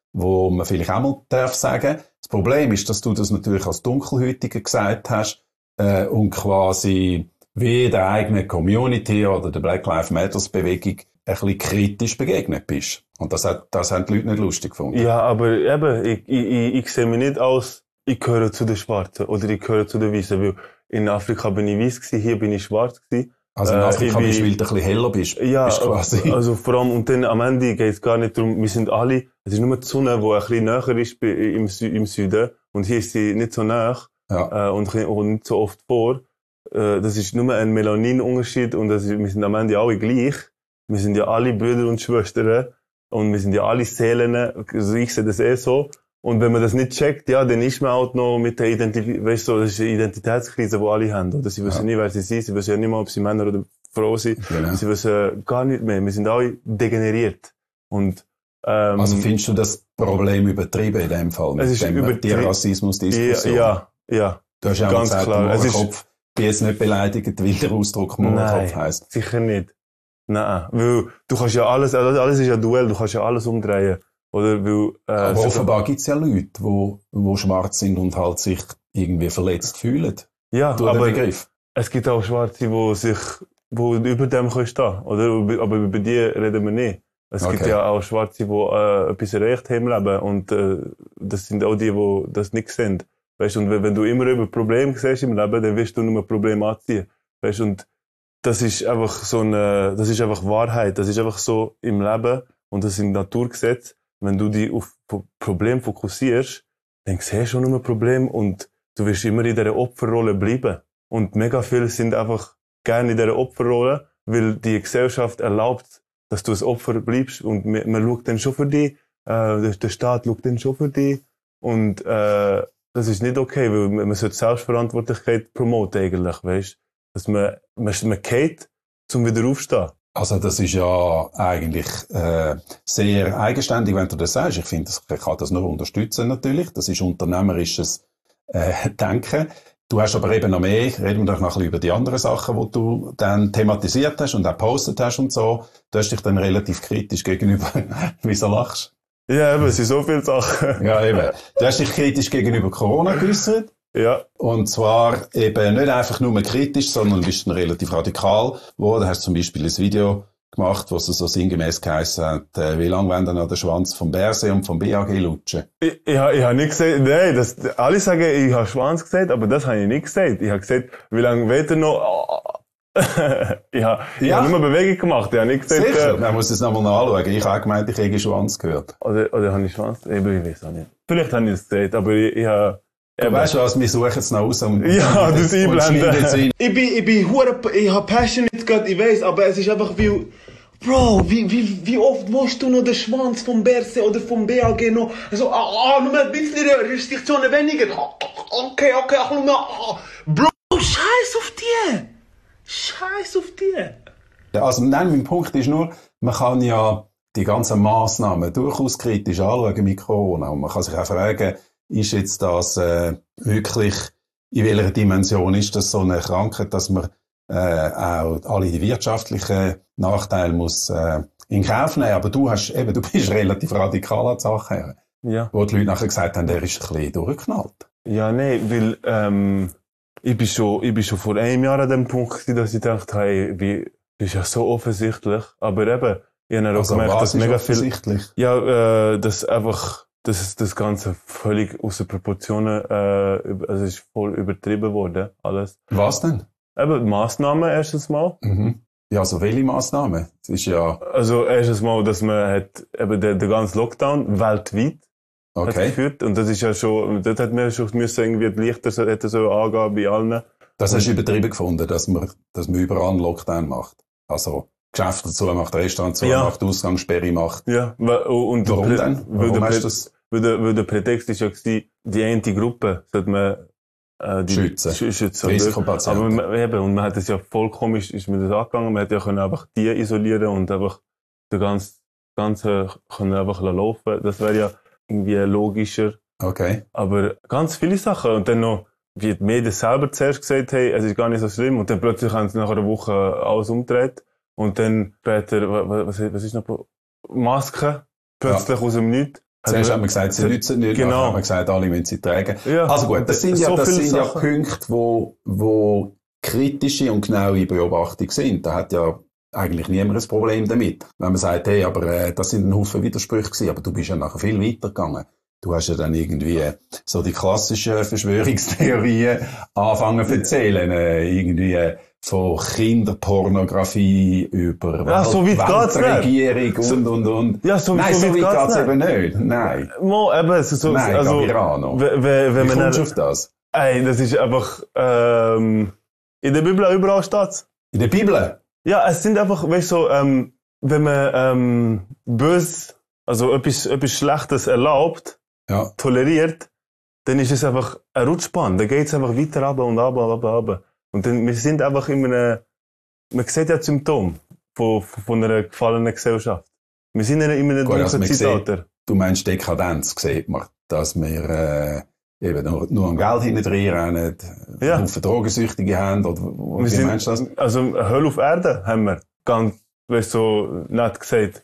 wo man vielleicht auch mal darf sagen. Das Problem ist, dass du das natürlich als Dunkelhäutiger gesagt hast äh, und quasi wie der eigenen Community oder der Black Lives Matters Bewegung ein bisschen kritisch begegnet bist. Und das, hat, das haben die Leute nicht lustig gefunden. Ja, aber eben, ich, ich, ich, ich sehe mich nicht als, ich gehöre zu den Schwarzen oder ich gehöre zu den Weißen, weil in Afrika bin ich weiß gewesen, hier bin ich schwarz gewesen. Also in Afrika äh, bist du, weil du ein bisschen heller bist. Ja, bist quasi. Also vor allem, und dann am Ende geht es gar nicht darum, wir sind alle, es ist nur die Sonne, die ein bisschen näher ist im, Sü im Süden, und hier ist sie nicht so nah, ja. äh, und, und nicht so oft vor. Äh, das ist nur ein Melaninunterschied, und das ist, wir sind am Ende alle gleich. Wir sind ja alle Brüder und Schwestern, und wir sind ja alle Seelen, also ich sehe das eh so. Und wenn man das nicht checkt, ja, dann ist man auch noch mit der Identität, weißt du, das ist eine Identitätskrise, die alle haben, oder? Sie wissen ja. nicht, wer sie sind, sie wissen ja nicht mal, ob sie Männer oder Frau sind. Genau. Sie wissen gar nicht mehr. Wir sind alle degeneriert. Und, ähm, also findest du das Problem übertrieben in dem Fall? Mit es ist dem übertrieben. Rassismus-Diskussion? Ja, ja. Du hast ja ganz gesagt, klar. Es ist, bin jetzt nicht beleidigt, weil der Ausdruck Mohrenkopf heisst. Sicher nicht. Nein, weil du kannst ja alles, also alles ist ja Duell, du kannst ja alles umdrehen. Oder weil, äh, aber offenbar gibt's ja Leute, wo, wo schwarz sind und halt sich irgendwie verletzt fühlen. Ja, durch aber den Begriff. Es gibt auch Schwarze, die sich, wo über dem können stehen, oder? Aber über die reden wir nicht. Es okay. gibt ja auch Schwarze, die äh, etwas erreicht haben im Leben, und äh, das sind auch die, die das nicht sehen. Weißt du, und wenn, wenn du immer über Probleme siehst im Leben, dann wirst du nur Probleme anziehen. Weißt du, und das ist einfach so eine, das ist einfach Wahrheit. Das ist einfach so im Leben, und das sind Naturgesetze. Wenn du dich auf Problem fokussierst, dann siehst du nur Problem, und du wirst immer in dieser Opferrolle bleiben. Und mega viele sind einfach gerne in dieser Opferrolle, weil die Gesellschaft erlaubt, dass du ein Opfer bleibst, und man, man schaut dann schon für dich, äh, der Staat schaut dann schon für dich, und äh, das ist nicht okay, weil man, man sollte Selbstverantwortlichkeit promoten eigentlich, weißt? Dass man, man, man geht, zum wieder aufstehen. Also das ist ja eigentlich äh, sehr eigenständig, wenn du das sagst. Ich finde, ich kann das nur unterstützen natürlich. Das ist unternehmerisches äh, Denken. Du hast aber eben noch mehr, reden wir doch noch ein bisschen über die anderen Sachen, die du dann thematisiert hast und auch gepostet hast und so. Du hast dich dann relativ kritisch gegenüber, wieso lachst du? Ja, eben, es sind so viele Sachen. Ja, eben. Du hast dich kritisch gegenüber Corona geäussert. Ja. Und zwar eben nicht einfach nur kritisch, sondern bist dann relativ radikal geworden. Du hast zum Beispiel ein Video gemacht, wo es so sinngemäß geheißen hat, äh, wie lange wollen dann an den Schwanz vom Bärse und vom B A G lutschen? Ich, ich, ich habe nicht gesagt, nein, das, alle sagen, ich habe Schwanz gesagt, aber das habe ich nicht gesagt. Ich habe gesagt, wie lange wollt ihr noch? ich habe ja. hab nur Bewegung gemacht, ich habe nicht gesagt... Sicher, äh, man muss das nochmal nachschauen. Ich habe gemeint, ich hätte Schwanz gehört. Oder, oder habe ich Schwanz? Ich weiß auch nicht. Vielleicht habe ich es gesagt, aber ich, ich habe... Ja, weißt du was, wir suchen jetzt noch aus. Und, ja, das einblenden. Ich bin, ich bin hure, ich hab passionate gerade, ich weiss, aber es ist einfach wie, Bro, wie, wie, wie oft willst du noch den Schwanz vom Berse oder vom B A G noch, also, ah, ah, nur ein bisschen Restriktionen weniger, okay, okay, ach, nur mehr, ah. Bro, scheiß auf die, scheiß auf die. Also, nein, mein Punkt ist nur, man kann ja die ganzen Massnahmen durchaus kritisch anschauen mit Corona, und man kann sich auch fragen, ist jetzt das äh, wirklich, in welcher Dimension ist das so eine Krankheit, dass man äh, auch alle die wirtschaftlichen Nachteile muss äh, in Kauf nehmen. Aber du hast eben, du bist relativ radikal an die Sache her. Ja. Wo die Leute nachher gesagt haben, der ist ein bisschen durchgeknallt. Ja, nein, weil ähm, ich bin schon, ich bin schon vor einem Jahr an dem Punkt gewesen, dass ich dachte, hey, wie, das ist ja so offensichtlich. Aber eben, ich habe auch also gemerkt, dass mega viel, ja, äh, dass einfach dass das Ganze völlig außer Proportionen, äh, also es ist voll übertrieben worden, alles. Was denn? Eben, Massnahmen erstens mal. Mhm. Ja, also welche Massnahmen? Das ist ja... Also erstens mal, dass man hat eben den, den ganzen Lockdown weltweit okay. hat geführt. Und das ist ja schon, dort hat man schon müssen irgendwie die Lichter so, hätte so angehen bei allen. Das hast du übertrieben gefunden, dass man, dass man überall einen Lockdown macht. Also Geschäfte dazu macht, Restaurants dazu ja. macht, Ausgangssperre macht. Ja, und warum der, denn? Warum der, hast du das? Weil der, weil der Prätext ist ja gewesen, die eine Gruppe sollte man äh, die schützen. Sch schützen. Risikopatienten. Aber man, eben, und man hat es ja voll komisch, ist mir das angegangen, man hätte ja können einfach die isolieren und einfach der ganze, ganze können einfach laufen. Das wäre ja irgendwie logischer. Okay. Aber ganz viele Sachen. Und dann noch, wie die Medien selber zuerst gesagt haben, es ist gar nicht so schlimm. Und dann plötzlich haben sie nach einer Woche alles umgedreht. Und dann später, was, was ist noch, Masken, plötzlich ja. aus dem Nichts. Zuerst haben wir gesagt, sie nützen nicht, genau. Nachher haben wir gesagt, alle müssen sie tragen. Ja, also gut, das sind ja, so das sind ja Sachen. Punkte, wo, wo kritische und genaue Beobachtung sind. Da hat ja eigentlich niemand ein Problem damit. Wenn man sagt, hey, aber äh, das sind ein Haufen Widersprüche gewesen, aber du bist ja nachher viel weiter gegangen. Du hast ja dann irgendwie so die klassischen Verschwörungstheorien anfangen zu erzählen, äh, irgendwie von Kinderpornografie über Ja, so weit geht's nicht. Regierung und, und, und. Ja, so, Nein, so, so weit weit geht's geht's eben nicht. Nein. Mo, eben, so, so, Nein, also, Gabirano. wenn, wenn Wie man kommst du auf das? Ey, das ist einfach, ähm, in der Bibel überall steht's. In der Bibel? Ja, es sind einfach, weißt du, so, ähm, wenn man, ähm, böse, also etwas, etwas Schlechtes erlaubt, Ja. toleriert, dann ist es einfach eine Rutschbahn. Dann geht's einfach weiter runter und runter, runter, runter. Und dann, wir sind einfach in einem, man sieht ja das Symptom von, von einer gefallenen Gesellschaft. Wir sind in einem Gut, also dunklen man Zeitalter. sieht, du meinst Dekadenz, sieht man, dass wir äh, eben nur, nur am Geld hinten rennen, Ja. Haufen Drogensüchtige haben, oder wie Wir sind, meinst du das? Also, Hölle auf Erde haben wir. Ganz, weißt du, so nett gesagt.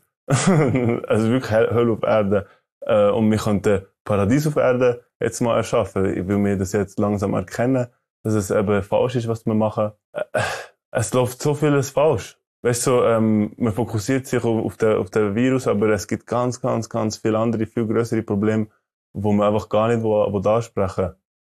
Also wirklich Hölle auf Erde. Äh, und wir könnten Paradies auf Erde jetzt mal erschaffen. Ich will mir das jetzt langsam erkennen, dass es eben falsch ist, was wir machen. Äh, es läuft so vieles falsch. Weißt du, ähm, man fokussiert sich auf, auf, den, auf den Virus, aber es gibt ganz, ganz, ganz viele andere, viel größere Probleme, wo man einfach gar nicht wo, wo ansprechen.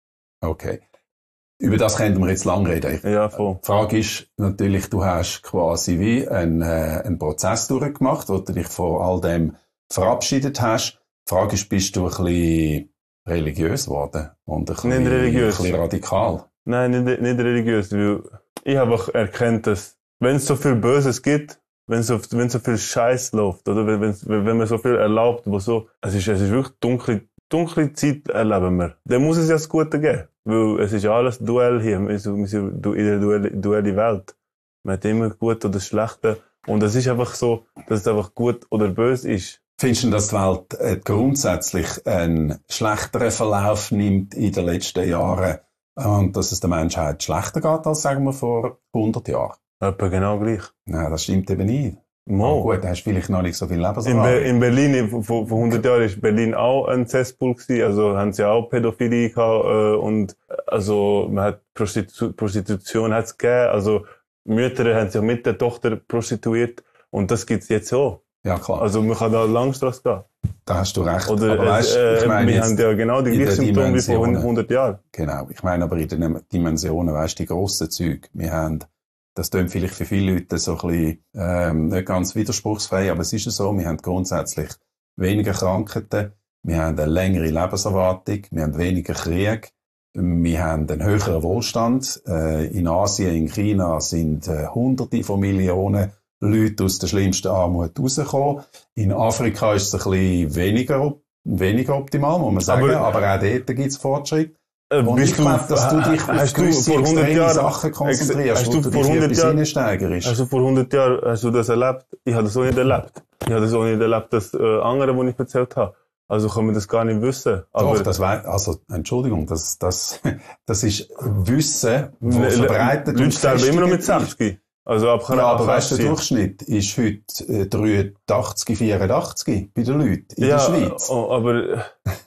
Okay. Über das könnten wir jetzt lang reden. Ja, voll. Die Frage ist natürlich, du hast quasi wie einen, äh, einen Prozess durchgemacht, wo du dich von all dem verabschiedet hast. Die Frage ist, bist du ein bisschen religiös geworden? Und ein bisschen, Nicht religiös. ein bisschen radikal? Nein, nicht, nicht religiös, weil ich habe auch erkannt, dass wenn es so viel Böses gibt, wenn so, wenn so viel Scheiß läuft, oder wenn, wenn, wenn man so viel erlaubt, wo so, es ist, es ist wirklich dunkle, dunkle Zeit erleben wir. Dann muss es ja das Gute geben, weil es ist ja alles Duell hier, wir sind, wir sind in der Duell, duelle Welt. Man hat immer gut oder Schlechte und es ist einfach so, dass es einfach gut oder böse ist. Findest du, dass die Welt äh, grundsätzlich einen schlechteren Verlauf nimmt in den letzten Jahren und dass es der Menschheit schlechter geht als, sagen wir, vor hundert Jahren? Etwa genau gleich. Nein, das stimmt eben nicht. Mo. Oh, gut, da hast du vielleicht noch nicht so viel In, Lebenserfahrung. Be in Berlin, vor, vor hundert Jahren ist Berlin auch ein Cesspool gewesen, also haben sie auch Pädophilie gehabt, äh, und, also, man hat Prostitu Prostitution hat's gegeben, also, Mütter haben sich mit der Tochter prostituiert, und das gibt's jetzt auch. Ja, klar. Also, man kann da Langstrasse gehen. Da hast du recht. Oder, aber weißt, äh, ich meine wir jetzt haben ja genau die in gleichen den Symptome wie vor Dimensionen. hundert Jahren. Genau. Ich meine aber in den Dimensionen, weißt du, die grossen Züge. Wir haben, das klingt vielleicht für viele Leute so ein bisschen, ähm, nicht ganz widerspruchsfrei, aber es ist ja so, wir haben grundsätzlich weniger Krankheiten, wir haben eine längere Lebenserwartung, wir haben weniger Krieg, wir haben einen höheren Wohlstand. Äh, in Asien, in China sind äh, Hunderte von Millionen Leute aus der schlimmsten Armut rausgekommen. In Afrika ist es ein bisschen weniger, weniger optimal, muss man sagen, aber, aber auch dort gibt es Fortschritt. Äh, Und ich glaube, dass du dich auf hast du gewisse vor hundert extreme Jahren, Sachen konzentrierst, hast wo du du vor dich in hundert etwas Jahren, hineinsteigerst. hast du vor hundert Jahren, hast du das erlebt? Ich habe das auch nicht erlebt. Ich habe das auch nicht erlebt, das äh, andere, was ich erzählt habe. Also kann man das gar nicht wissen. Aber Doch, das wei- also, Entschuldigung, das, das, das ist Wissen, das Le- verbreitet Leute und sterben immer noch mit gefestigt ist. sechzig. Also ab Ja, aber weißt du, der achtzig. Durchschnitt ist heute äh, dreiundachtzig, vierundachtzig bei den Leuten in Ja, der Schweiz. oh, aber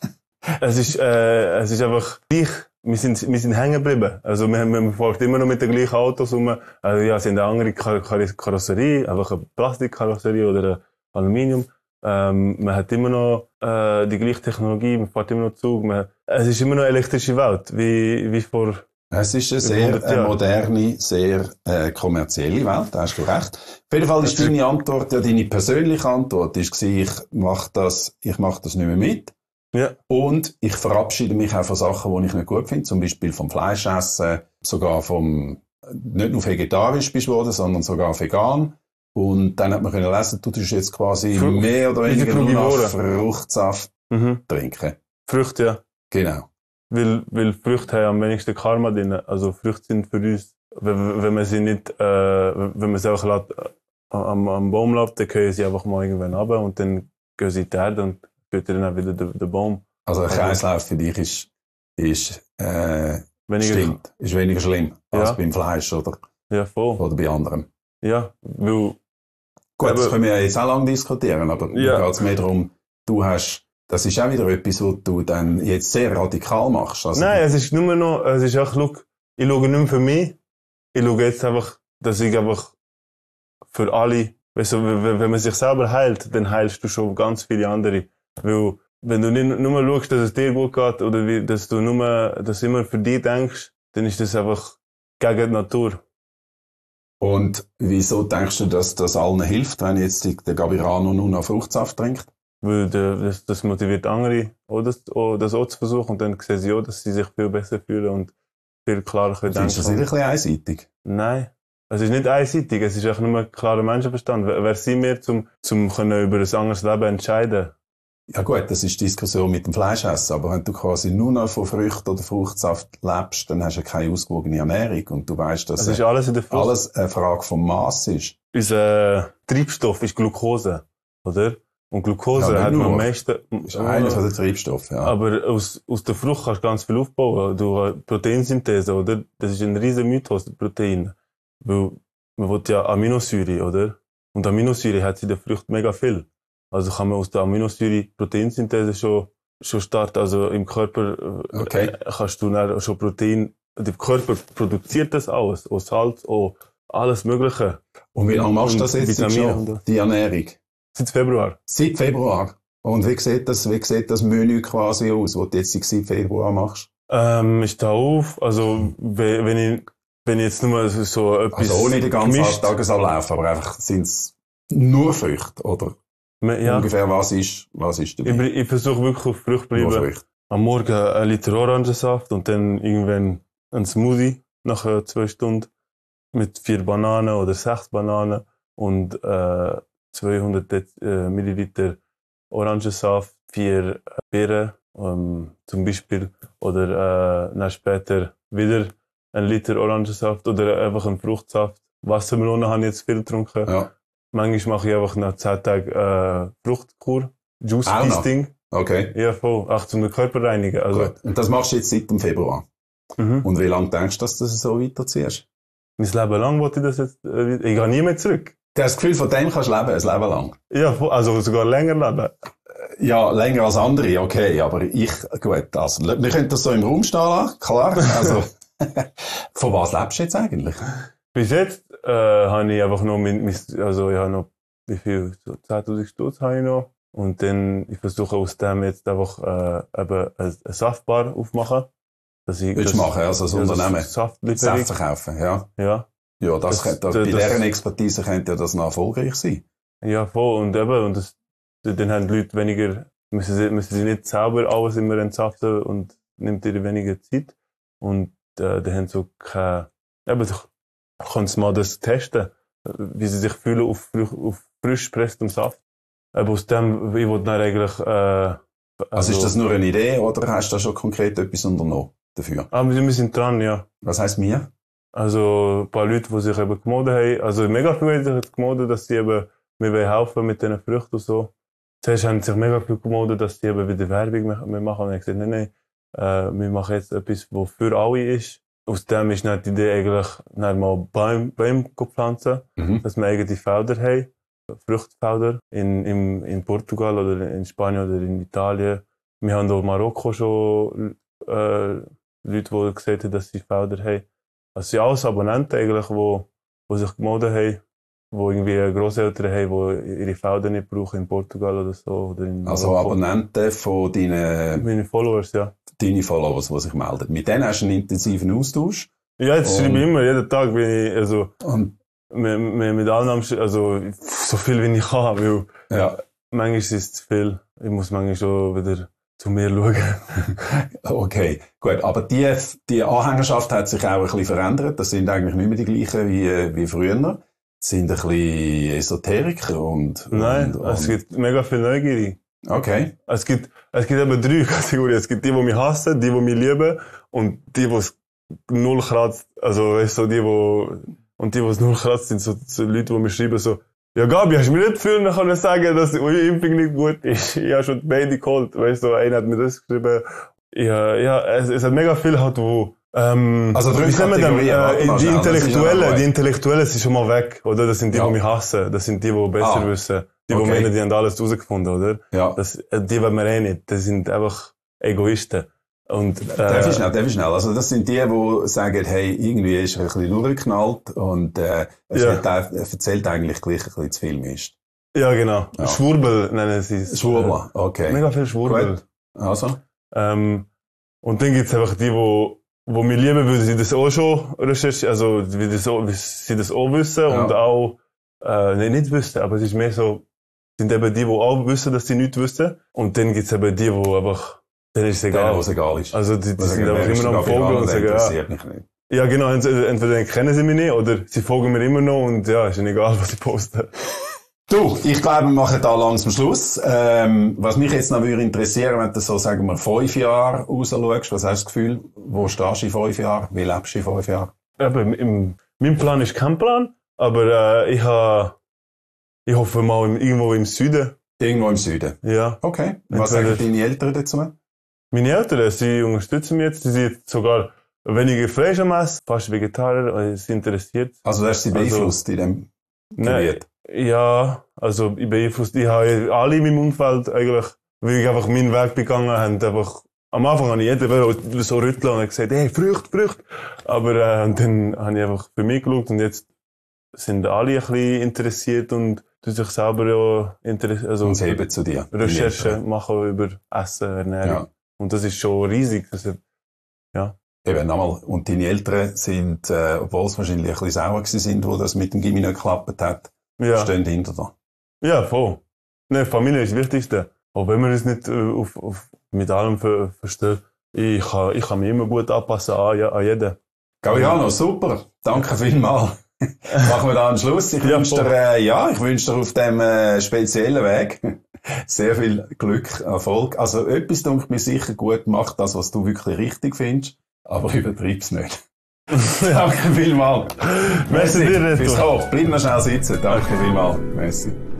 es ist, äh, es ist einfach gleich. Wir sind, wir sind hängen geblieben. Also wir, wir wir fahren immer noch mit den gleichen Autos rum. Also ja, es sind eine andere Kar Kar Karosserie, einfach eine Plastikkarosserie oder eine Aluminium. Ähm, man hat immer noch äh, die gleiche Technologie, man fährt immer noch Zug. Man, es ist immer noch eine elektrische Welt, wie, wie vor. Es ist eine sehr hundert äh, Jahre. moderne, sehr äh, kommerzielle Welt, da hast du recht. Auf jeden Fall ist deine Antwort, ja deine persönliche Antwort, ist gewesen, ich mach das, ich mach das nicht mehr mit. Ja. Und ich verabschiede mich auch von Sachen, die ich nicht gut finde, zum Beispiel vom Fleischessen, sogar vom, nicht nur vegetarisch bist du geworden, sondern sogar vegan. Und dann hat man können lesen, du tust jetzt quasi Fru- mehr oder diese weniger nur noch Frugivore. Fruchtsaft Mhm. trinken. Früchte, ja. Genau. Weil, weil Früchte haben am wenigsten Karma drin. Also Früchte sind für uns, wenn, wenn man sie nicht, äh, wenn man sie auch lässt, äh, am, am Baum lässt, dann gehen sie einfach mal irgendwann runter und dann gehen sie in die Erde und füttern dann auch wieder den, den Baum. Also ein Also- Kreislauf für dich ist, ist, äh, Weniger, stimmt. Ist weniger schlimm als Ja. beim Fleisch oder, Ja, voll. oder bei anderen. Ja, weil, Gut, das Aber- können wir ja jetzt auch lange diskutieren, aber Ja. mir geht es mehr darum, du hast Das ist auch wieder etwas, was du dann jetzt sehr radikal machst. Also Nein, es ist nur noch, es ist auch, look, ich schaue nicht mehr für mich. Ich schaue jetzt einfach, dass ich einfach für alle, weißt du, wenn, wenn man sich selber heilt, dann heilst du schon ganz viele andere. Weil, wenn du nicht nur schaust, dass es dir gut geht, oder wie, dass du nur, dass du immer für dich denkst, dann ist das einfach gegen die Natur. Und wieso denkst du, dass das allen hilft, wenn jetzt die- der Gabirano nur noch Fruchtsaft trinkt? Weil der, das, das motiviert andere, auch das, auch das auch zu versuchen. Und dann sehen sie auch, dass sie sich viel besser fühlen und viel klarer können Findest du das nicht ein bisschen einseitig? Nein. Es ist nicht einseitig, es ist einfach nur ein klarer Menschenverstand. Wer, wer sind wir, zum, zum können über ein anderes Leben entscheiden? Ja gut, das ist die Diskussion mit dem Fleischessen, aber wenn du quasi nur noch von Früchten oder Fruchtsaft lebst, dann hast du keine ausgewogene Ernährung und du weißt, dass Es ist alles in der Frucht. alles eine Frage vom Maß ist. Unser Treibstoff ist Glucose, oder? Und Glucose Ja, nicht hat man nur. am meisten... Das ist einer von den Treibstoffen, ja. Aber aus, aus der Frucht kannst du ganz viel aufbauen. Du Proteinsynthese, oder? Das ist ein riesen Mythos, Protein. Weil man will ja Aminosäure, oder? Und Aminosäure hat in der Frucht mega viel. Also kann man aus der Aminosäure Proteinsynthese schon, schon starten. Also im Körper äh, Okay. kannst du dann schon Protein, der Körper produziert das alles. Auch Salz, auch alles Mögliche. Und wie lange machst du das Und jetzt Vitamine schon, und- die Ernährung? Seit Februar. Seit Februar. Und wie sieht das, wie sieht das Menü quasi aus, was du jetzt seit Februar machst? Ähm, ich stehe auf, also, we- wenn ich, wenn ich jetzt nur so, so etwas Also ohne den ganzen gemischt- Tagesablauf, aber einfach sind's nur Früchte, oder? Ja, Ungefähr was ist, was ist ich, dabei? ich versuche wirklich auf Frucht zu Nur bleiben. Früchte. Am Morgen ein Liter Orangensaft und dann irgendwann ein Smoothie nach äh, zwei Stunden mit vier Bananen oder sechs Bananen und äh, zweihundert Det- äh, Milliliter Orangensaft, vier äh, Beeren ähm, zum Beispiel oder äh, dann später wieder ein Liter Orangensaft oder einfach ein Fruchtsaft. Wassermelone habe ich jetzt viel getrunken. Ja, Manchmal mache ich einfach nach zehn Tagen äh, Fruchtkur, Juice Auch noch? Feasting. okay. Ja, voll. Auch zum Körper reinigen. Also, Gut. Und das machst du jetzt seit dem Februar. mhm. Und wie lange denkst du, dass du das so weiterziehst? Mein Leben lang wollte ich das jetzt, äh, ich gehe nie mehr zurück. Du hast das Gefühl, von dem kannst du leben, ein Leben lang. Ja, voll. Also sogar länger leben. Ja, länger als andere, okay, aber ich, gut, also, wir können das so im Raum stehen lassen, klar. Also, von was lebst du jetzt eigentlich? Bis jetzt äh, habe ich einfach noch, mit, mit, also ich habe noch, wie viel, so zehntausend Stutz habe ich noch. Und dann, ich versuche aus dem jetzt einfach äh, eben eine, eine Saftbar aufmachen. Dass ich, Willst du das- machen, also das ja, das Unternehmen? Saftlieferung. Saft verkaufen, ja. Ja. Ja, das, Das- könnte, das- bei das- deren Expertise könnte ja das noch erfolgreich sein. Ja, voll. Und eben, und das, dann haben die Leute weniger, müssen sie, müssen sie nicht selber alles immer entsaften und nimmt ihnen weniger Zeit. Und, äh, dann haben sie so keine, eben, du kannst mal das testen, wie sie sich fühlen auf, frisch- auf frisch gepresstem Saft. Aber aus dem, ich wollte dann eigentlich, äh, also, Also ist das nur eine Idee oder hast du da schon konkret etwas unternommen dafür? Ah, wir wir sind dran, ja. Was heisst mir? Also, ein paar Leute, die sich eben gemeldet haben, also mega viele haben sich jetzt gemeldet, dass sie eben mir wollen helfen mit diesen Früchten und so. Zuerst haben sich mega viele gemeldet, dass sie eben wieder Werbung mehr mehr machen. Und ich habe gesagt, nein, nein, äh, wir machen jetzt etwas, was für alle ist. Aus dem ist dann die Idee eigentlich, dann mal Bäume, Bäume zu pflanzen, Mhm. dass wir eigene Felder haben, Fruchtfelder, in, in, in Portugal oder in Spanien oder in Italien. Wir haben auch in Marokko schon, äh, Leute, die gesagt haben, dass sie Felder haben. Also, es sind alles Abonnenten eigentlich, die, die sich gemeldet haben, die irgendwie Grosseltern haben, die ihre Felder nicht brauchen in Portugal oder so. Oder in Also Marokko. Abonnenten von deinen, Meine Followers, ja. deinen Followers, die sich melden. Mit denen hast du einen intensiven Austausch. Ja, jetzt schreibe ich Und- immer, jeden Tag bin ich, also, Und, mit, mit, mit allen am Sch- also, so viel wie ich kann, weil ja, manchmal ist es zu viel. Ich muss manchmal schon wieder zu mir schauen. okay. Gut. Aber die, die Anhängerschaft hat sich auch ein bisschen verändert. Das sind eigentlich nicht mehr die gleichen wie, wie früher. Das sind ein bisschen Esoteriker und, Nein, und, es und gibt mega viel Neugierde. okay. Es gibt, es gibt eben drei Kategorien. Es gibt die, die mich hassen, die, die mich lieben und die, die es null kratzt. Also, weißt du, so die, die, und die, die es null kratzt, sind so, so Leute, die mir schreiben so, ja, Gabi, hast du mir nicht viel können sagen, dass eure Impfung nicht gut ist? Ich habe schon beide geholt. Weißt du, einer hat mir das geschrieben. Ja, ja, es, es hat mega viel halt, wo, ähm, Also drei wie sagen wir denn, Kategorien, warte äh, mal die schnell, das ist ja noch Intellektuellen, gut. die Intellektuellen sind schon mal weg, oder? Das sind die, Ja. die mich hassen. Das sind die, die besser Ah. wissen. Die, Okay. die meinen, die haben alles herausgefunden, oder? Ja. Das, äh, die wollen wir eh nicht. Das sind einfach Egoisten. Und, äh, Darf ich schnell, darf ich schnell. Also, das sind die, die sagen, hey, irgendwie ist er ein bisschen durchgeknallt und, äh, es Ja. wird, er erzählt eigentlich gleich ein bisschen zu viel Mist. Ja, genau. Ja. Schwurbel nennen sie es. Schwurbler, Äh, okay. Mega viel Schwurbel. Gut. Also? Ähm, und dann gibt's einfach die, wo, wo mir lieben, weil sie das auch schon recherchieren, also, wie, das auch, wie sie das auch wissen Ja. und auch, äh, nicht, nicht wissen, aber es ist mehr so, sind eben die, die auch wissen, dass sie nichts wissen. Und dann gibt's eben die, die einfach, denen ist es Denen, egal. was egal ist. Also, die, die Was sind sagen, einfach wer ist immer noch am der Vogel und Gabriano, sagen, der ja. interessiert mich nicht. Ja, genau, entweder, entweder kennen sie mich nicht oder sie folgen mir immer noch und ja, ist ihnen egal, was ich poste. Du, ich glaube, wir machen da langsam Schluss. Ähm, was mich jetzt noch würde interessieren, wenn du so, sagen wir, fünf Jahre rausschaust, was hast du das Gefühl, wo stehst du in fünf Jahren? Wie lebst du in fünf Jahren? Eben, im, mein Plan ist kein Plan, aber äh, ich ha, ich hoffe mal im, irgendwo im Süden. Irgendwo im Süden. Ja. Okay. Was Entweder- sagen deine Eltern dazu? Meine Eltern, sie unterstützen mich jetzt, sie sind jetzt sogar weniger Fleisch am Essen, fast Vegetarier, weil sie interessiert. Also, du hast sie Also- beeinflusst in dem Nein, Gebiet? ja, also ich beeinflusst, ich habe alle in meinem Umfeld eigentlich, weil ich einfach meinen Weg begangen habe, einfach, am Anfang habe ich jeden so rütteln und gesagt, hey, Frucht, Frucht. Aber äh, und dann habe ich einfach für mich geschaut und jetzt sind alle ein bisschen interessiert und tun sich selber ja interessiert, also Und sie heben zu dir. deine Recherche Eltern. machen über Essen, Ernährung. Ja. Und das ist schon riesig. Also, Eben, nochmal. Und deine Eltern sind, äh, obwohl sie wahrscheinlich ein bisschen sauer gewesen sind, wo das mit dem Gimmi nicht geklappt hat, ja, stehen hinter dir. ja, voll. Ne, Familie ist das Wichtigste. Auch wenn man es nicht äh, auf, auf, mit allem ver versteht. Ich kann, ich kann mich immer gut anpassen an, ja, an jeden. Gabriano, super. Danke vielmals. Machen wir da einen Schluss. Ich Ja, wünsche dir, voll. äh, ja, ich wünsche dir auf dem äh, speziellen Weg sehr viel Glück, Erfolg. Also etwas denke mir sicher gut, mach das, was du wirklich richtig findest, aber übertreib's nicht. Danke vielmals. Merci dir, Reto. Bis hoch. Bleib noch schnell sitzen. Danke vielmals. Merci.